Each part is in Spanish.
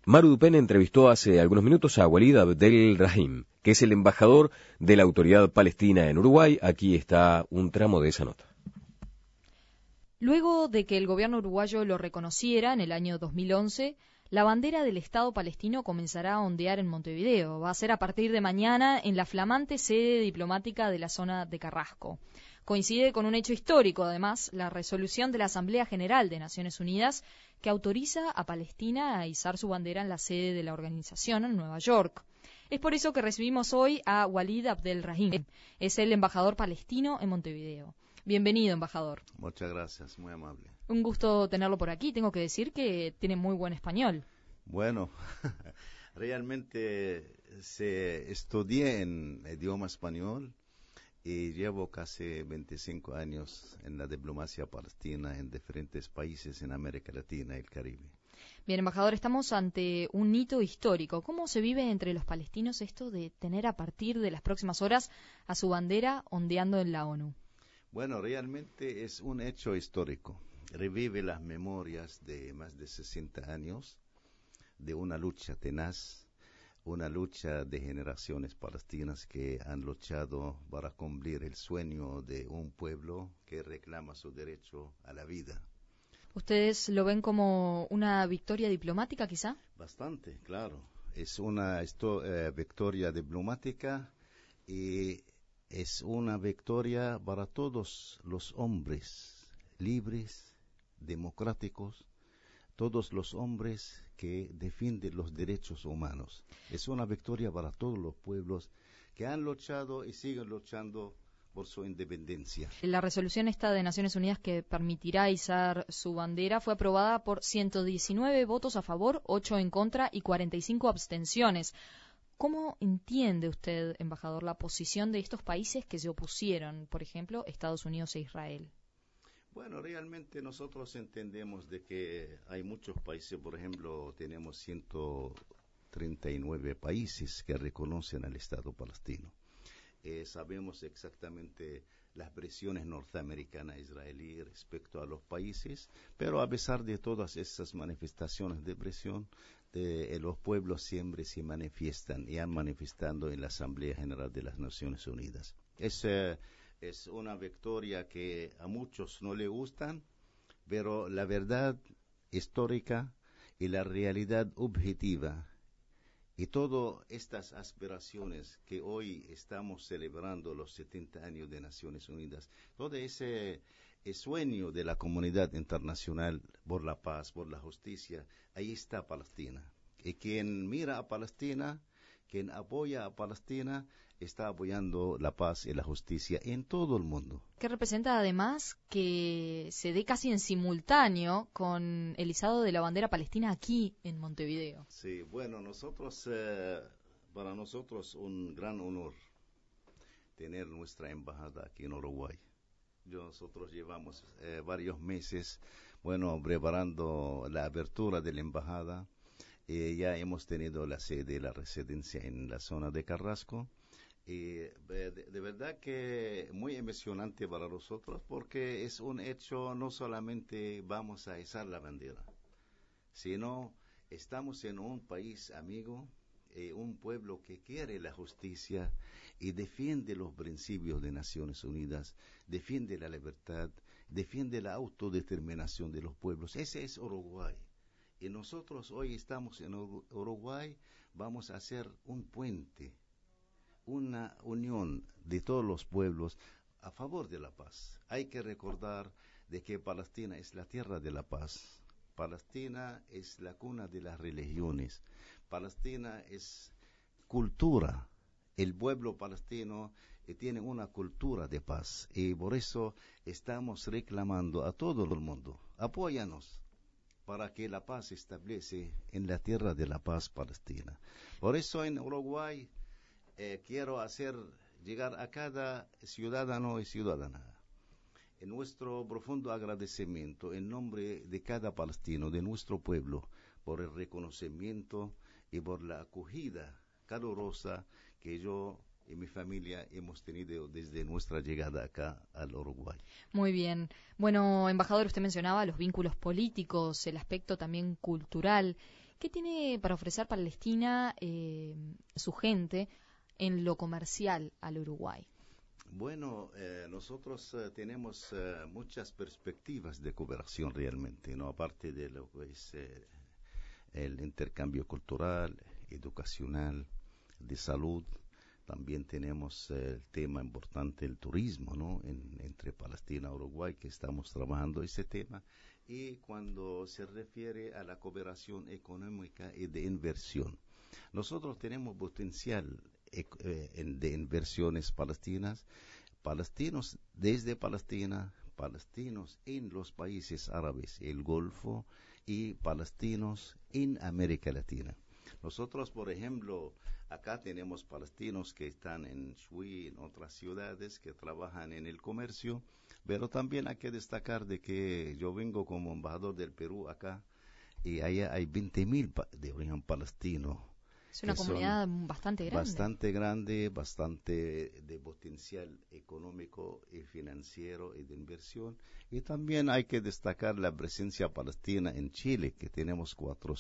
Maru Dupen entrevistó hace algunos minutos a Walid Abdel Rahim, que es el embajador de la Autoridad Palestina en Uruguay. Aquí está un tramo de esa nota. Luego de que el gobierno uruguayo lo reconociera en el año 2011, la bandera del Estado palestino comenzará a ondear en Montevideo. Va a ser a partir de mañana en la flamante sede diplomática de la zona de Carrasco. Coincide con un hecho histórico, además, la resolución de la Asamblea General de Naciones Unidas que autoriza a Palestina a izar su bandera en la sede de la organización en Nueva York. Es por eso que recibimos hoy a Walid Abdel Rahim. Es el embajador palestino en Montevideo. Bienvenido, embajador. Muchas gracias, muy amable. Un gusto tenerlo por aquí. Tengo que decir que tiene muy buen español. Bueno, realmente estudié en idioma español y llevo casi 25 años en la diplomacia palestina en diferentes países en América Latina y el Caribe. Bien, embajador, estamos ante un hito histórico. ¿Cómo se vive entre los palestinos esto de tener a partir de las próximas horas a su bandera ondeando en la ONU? Bueno, realmente es un hecho histórico. Revive las memorias de más de 60 años de una lucha tenaz, una lucha de generaciones palestinas que han luchado para cumplir el sueño de un pueblo que reclama su derecho a la vida. ¿Ustedes lo ven como una victoria diplomática, quizá? Bastante, claro. Es una victoria diplomática y es una victoria para todos los hombres libres, democráticos, todos los hombres que defienden los derechos humanos. Es una victoria para todos los pueblos que han luchado y siguen luchando por su independencia. La resolución esta de Naciones Unidas que permitirá izar su bandera fue aprobada por 119 votos a favor, 8 en contra y 45 abstenciones. ¿Cómo entiende usted, embajador, la posición de estos países que se opusieron, por ejemplo, Estados Unidos e Israel? Bueno, realmente nosotros entendemos de que hay muchos países, por ejemplo, tenemos 139 países que reconocen al Estado palestino. Sabemos exactamente las presiones norteamericanas e israelíes respecto a los países, pero a pesar de todas esas manifestaciones de presión, los pueblos siempre se manifiestan y han manifestado en la Asamblea General de las Naciones Unidas. Es una victoria que a muchos no le gustan, pero la verdad histórica y la realidad objetiva y todas estas aspiraciones que hoy estamos celebrando los 70 años de Naciones Unidas, todo ese sueño de la comunidad internacional por la paz, por la justicia, ahí está Palestina. Y quien mira a Palestina, quien apoya a Palestina, está apoyando la paz y la justicia en todo el mundo. ¿Qué representa además que se dé casi en simultáneo con el izado de la bandera palestina aquí en Montevideo? Sí, bueno, para nosotros un gran honor tener nuestra embajada aquí en Uruguay. Nosotros llevamos varios meses, preparando la apertura de la embajada. Ya hemos tenido la sede, la residencia en la zona de Carrasco. De verdad que muy emocionante para nosotros porque es un hecho, no solamente vamos a izar la bandera, sino estamos en un país amigo, un pueblo que quiere la justicia y defiende los principios de Naciones Unidas, defiende la libertad, defiende la autodeterminación de los pueblos. Ese es Uruguay. Y nosotros hoy estamos en Uruguay, vamos a hacer un puente, una unión de todos los pueblos a favor de la paz. Hay que recordar de que Palestina es la tierra de la paz. Palestina es la cuna de las religiones. Palestina es cultura. El pueblo palestino tiene una cultura de paz y por eso estamos reclamando a todo el mundo, apóyanos para que la paz se establece en la tierra de la paz palestina. Por eso en Uruguay quiero hacer llegar a cada ciudadano y ciudadana en nuestro profundo agradecimiento en nombre de cada palestino, de nuestro pueblo, por el reconocimiento y por la acogida calurosa que yo y mi familia hemos tenido desde nuestra llegada acá al Uruguay. Muy bien. Bueno, embajador, usted mencionaba los vínculos políticos, el aspecto también cultural. ¿Qué tiene para ofrecer Palestina, su gente, en lo comercial al Uruguay? Bueno, nosotros tenemos muchas perspectivas de cooperación realmente, ¿no? Aparte de lo que es el intercambio cultural, educacional, de salud. También tenemos el tema importante, el turismo, ¿no? Entre Palestina y Uruguay, que estamos trabajando ese tema. Y cuando se refiere a la cooperación económica y de inversión, nosotros tenemos potencial de inversiones palestinos desde Palestina, palestinos en los países árabes, el Golfo, y palestinos en América Latina. Nosotros, por ejemplo, acá tenemos palestinos que están en Chuy, en otras ciudades, que trabajan en el comercio, pero también hay que destacar de que yo vengo como embajador del Perú acá, y allá hay 20.000 de origen palestino. Es una comunidad bastante grande. Bastante grande, bastante de potencial económico y financiero y de inversión. Y también hay que destacar la presencia palestina en Chile, que tenemos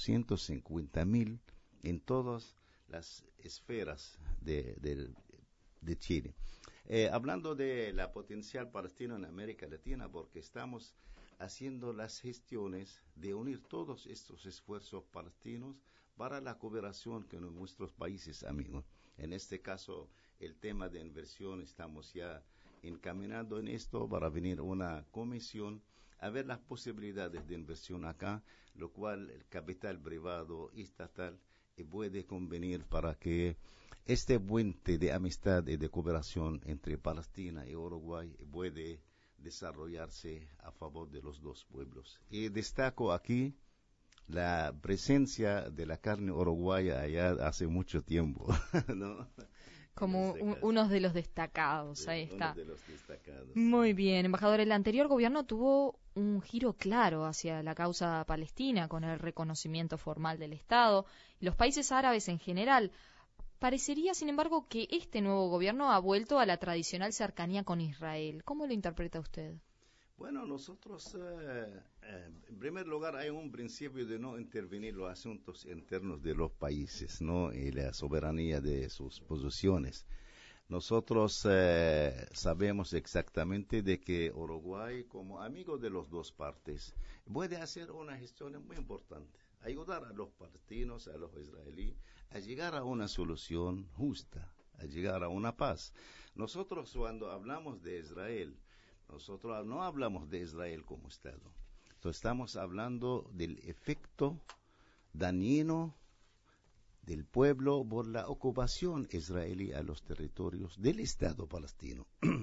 450.000 en todas las esferas de Chile. Hablando de la potencial palestino en América Latina, porque estamos haciendo las gestiones de unir todos estos esfuerzos palestinos para la cooperación con nuestros países amigos. En este caso, el tema de inversión, estamos ya encaminando en esto para venir una comisión a ver las posibilidades de inversión acá, lo cual el capital privado y estatal puede convenir para que este puente de amistad y de cooperación entre Palestina y Uruguay puede desarrollarse a favor de los dos pueblos. Y destaco aquí la presencia de la carne uruguaya allá hace mucho tiempo, ¿no? Como uno de los destacados, ahí está. Uno de los destacados. Muy bien, embajador, el anterior gobierno tuvo un giro claro hacia la causa palestina con el reconocimiento formal del Estado y los países árabes en general. Parecería, sin embargo, que este nuevo gobierno ha vuelto a la tradicional cercanía con Israel. ¿Cómo lo interpreta usted? Bueno, nosotros, en primer lugar, hay un principio de no intervenir los asuntos internos de los países, ¿no? Y la soberanía de sus posiciones. Nosotros sabemos exactamente de que Uruguay, como amigo de las dos partes, puede hacer una gestión muy importante, ayudar a los palestinos, a los israelíes, a llegar a una solución justa, a llegar a una paz. Nosotros, cuando hablamos de Israel, nosotros no hablamos de Israel como Estado. Entonces, estamos hablando del efecto dañino del pueblo por la ocupación israelí a los territorios del Estado palestino.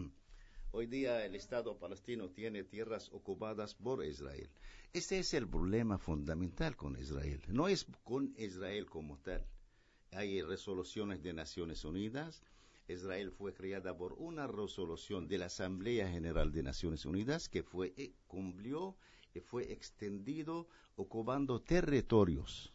Hoy día el Estado palestino tiene tierras ocupadas por Israel. Este es el problema fundamental con Israel. No es con Israel como tal. Hay resoluciones de Naciones Unidas. Israel fue creada por una resolución de la Asamblea General de Naciones Unidas que cumplió y fue extendido ocupando territorios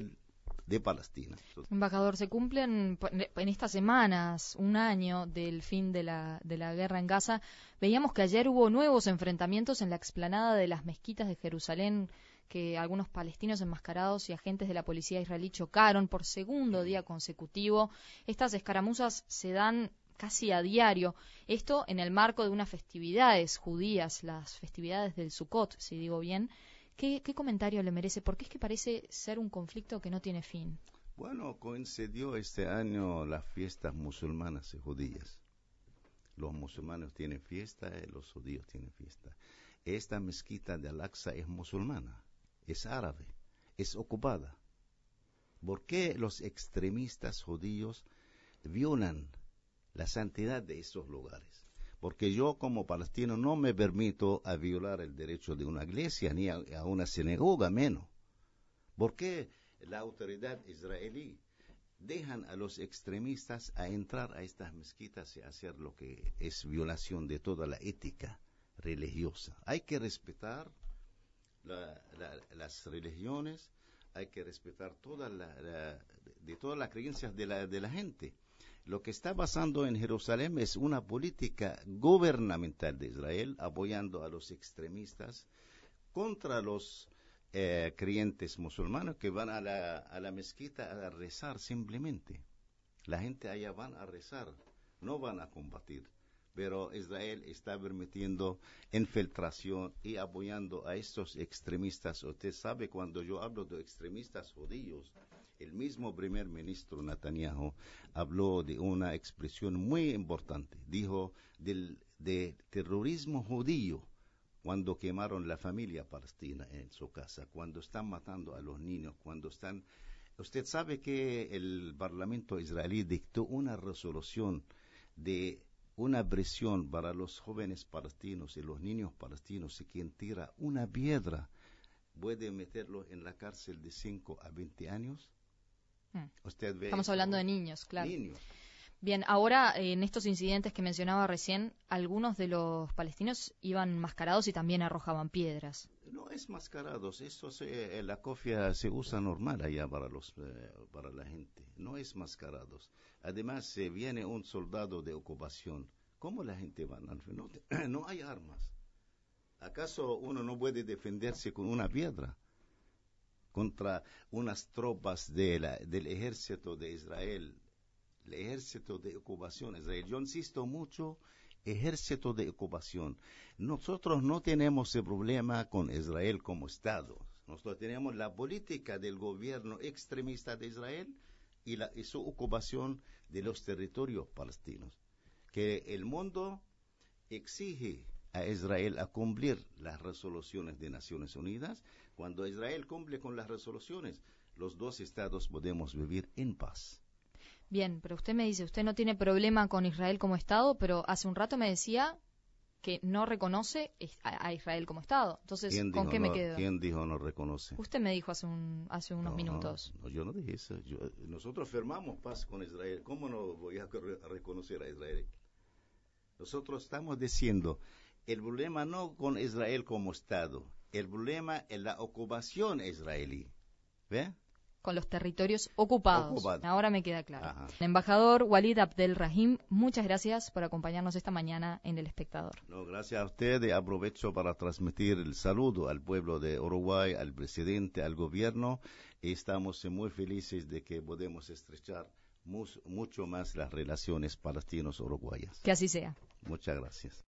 de Palestina. Embajador, se cumplen en estas semanas un año del fin de la guerra en Gaza. Veíamos que ayer hubo nuevos enfrentamientos en la explanada de las mezquitas de Jerusalén, que algunos palestinos enmascarados y agentes de la policía israelí chocaron por segundo día consecutivo. Estas escaramuzas se dan casi a diario. Esto en el marco de unas festividades judías, las festividades del Sukkot, si digo bien. ¿Qué comentario le merece? Porque es que parece ser un conflicto que no tiene fin. Bueno, coincidió este año las fiestas musulmanas y judías. Los musulmanes tienen fiesta y los judíos tienen fiesta. Esta mezquita de Al-Aqsa es musulmana, es árabe, es ocupada. ¿Por qué los extremistas judíos violan la santidad de esos lugares? Porque yo como palestino no me permito a violar el derecho de una iglesia ni a una sinagoga menos. ¿Por qué la autoridad israelí dejan a los extremistas a entrar a estas mezquitas y hacer lo que es violación de toda la ética religiosa? Hay que respetar las religiones, hay que respetar todas las creencias de la gente. Lo que está pasando en Jerusalén es una política gubernamental de Israel apoyando a los extremistas contra los creyentes musulmanes que van a la mezquita a rezar simplemente. La gente allá van a rezar, no van a combatir. Pero Israel está permitiendo infiltración y apoyando a estos extremistas. Usted sabe, cuando yo hablo de extremistas judíos, el mismo primer ministro Netanyahu habló de una expresión muy importante. Dijo de terrorismo judío cuando quemaron la familia palestina en su casa, cuando están matando a los niños, cuando están... Usted sabe que el Parlamento israelí dictó una resolución de una prisión para los jóvenes palestinos y los niños palestinos, y quien tira una piedra puede meterlo en la cárcel de 5 a 20 años. Usted ve. Estamos hablando de niños, claro. Niños. Bien, ahora en estos incidentes que mencionaba recién, algunos de los palestinos iban mascarados y también arrojaban piedras. No es mascarados, la cofia se usa normal allá para la gente, no es mascarados. Además, viene un soldado de ocupación, ¿cómo la gente va? No hay armas. ¿Acaso uno no puede defenderse con una piedra contra unas tropas del ejército de Israel? El ejército de ocupación Israel. Yo insisto mucho, ejército de ocupación. Nosotros no tenemos el problema con Israel como Estado. Nosotros tenemos la política del gobierno extremista de Israel y su ocupación de los territorios palestinos. Que el mundo exige a Israel a cumplir las resoluciones de Naciones Unidas. Cuando Israel cumple con las resoluciones, los dos estados podemos vivir en paz. Bien, pero usted me dice, usted no tiene problema con Israel como Estado, pero hace un rato me decía que no reconoce a Israel como Estado. Entonces, ¿con qué me quedo? ¿Quién dijo no reconoce? Usted me dijo hace unos minutos. No, yo no dije eso. Nosotros firmamos paz con Israel. ¿Cómo no voy a reconocer a Israel? Nosotros estamos diciendo, el problema no con Israel como Estado, el problema es la ocupación israelí. ¿Ve? Con los territorios ocupados. Ahora me queda claro. Ajá. El embajador Walid Abdelrahim, muchas gracias por acompañarnos esta mañana en El Espectador. No, gracias a usted. Aprovecho para transmitir el saludo al pueblo de Uruguay, al presidente, al gobierno. Y estamos muy felices de que podemos estrechar mucho más las relaciones palestinos-uruguayas. Que así sea. Muchas gracias.